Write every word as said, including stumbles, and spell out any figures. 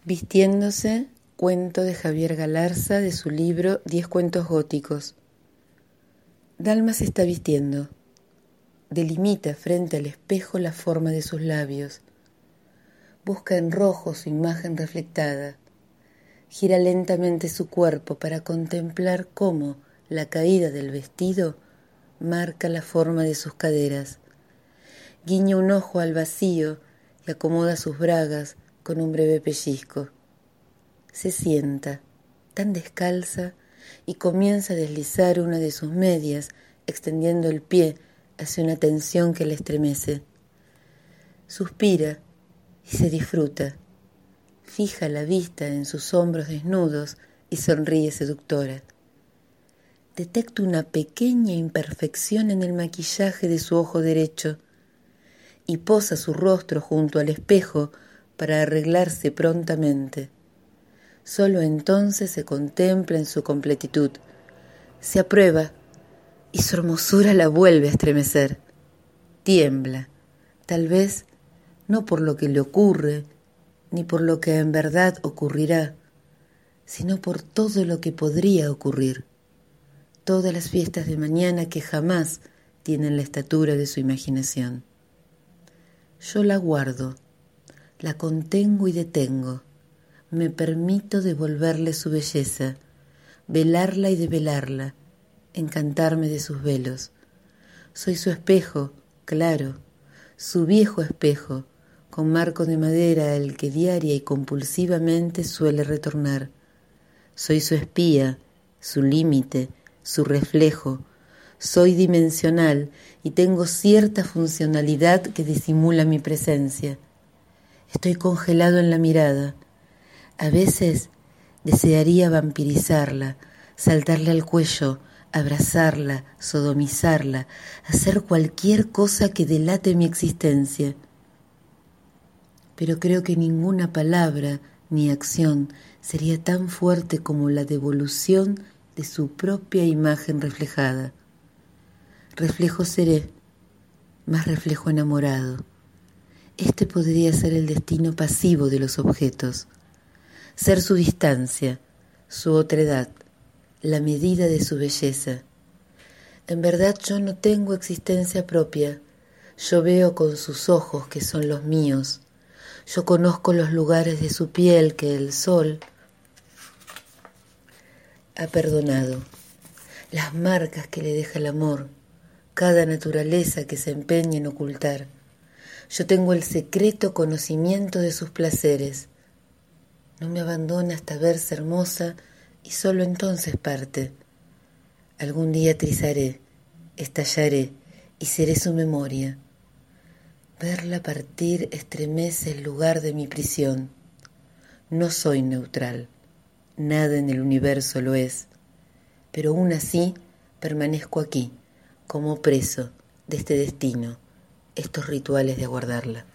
Vistiéndose, cuento de Javier Galarza de su libro Diez cuentos góticos. Dalma se está vistiendo. Delimita frente al espejo la forma de sus labios. Busca en rojo su imagen reflectada. Gira lentamente su cuerpo para contemplar cómo la caída del vestido marca la forma de sus caderas. Guiña un ojo al vacío y acomoda sus bragas con un breve pellizco. Se sienta, tan descalza, y comienza a deslizar una de sus medias, extendiendo el pie hacia una tensión que le estremece. Suspira y se disfruta. Fija la vista en sus hombros desnudos y sonríe seductora. Detecta una pequeña imperfección en el maquillaje de su ojo derecho y posa su rostro junto al espejo para arreglarse prontamente. Solo entonces se contempla en su completitud, se aprueba y su hermosura la vuelve a estremecer. Tiembla, tal vez no por lo que le ocurre, ni por lo que en verdad ocurrirá, sino por todo lo que podría ocurrir. Todas las fiestas de mañana que jamás tienen la estatura de su imaginación. Yo la guardo, la contengo y detengo. Me permito devolverle su belleza, velarla y develarla, encantarme de sus velos. Soy su espejo, claro, su viejo espejo, con marco de madera al que diaria y compulsivamente suele retornar. Soy su espía, su límite, su reflejo. Soy dimensional y tengo cierta funcionalidad que disimula mi presencia. Estoy congelado en la mirada. A veces desearía vampirizarla, saltarle al cuello, abrazarla, sodomizarla, hacer cualquier cosa que delate mi existencia. Pero creo que ninguna palabra ni acción sería tan fuerte como la devolución de su propia imagen reflejada. Reflejo seré, más reflejo enamorado. Este podría ser el destino pasivo de los objetos. Ser su distancia, su otredad, la medida de su belleza. En verdad yo no tengo existencia propia. Yo veo con sus ojos que son los míos. Yo conozco los lugares de su piel que el sol ha perdonado, las marcas que le deja el amor, cada naturaleza que se empeña en ocultar. Yo tengo el secreto conocimiento de sus placeres. No me abandona hasta verse hermosa y solo entonces parte. Algún día trizaré, estallaré y seré su memoria. Verla partir estremece el lugar de mi prisión. No soy neutral, nada en el universo lo es, pero aún así permanezco aquí, como preso de este destino, estos rituales de aguardarla.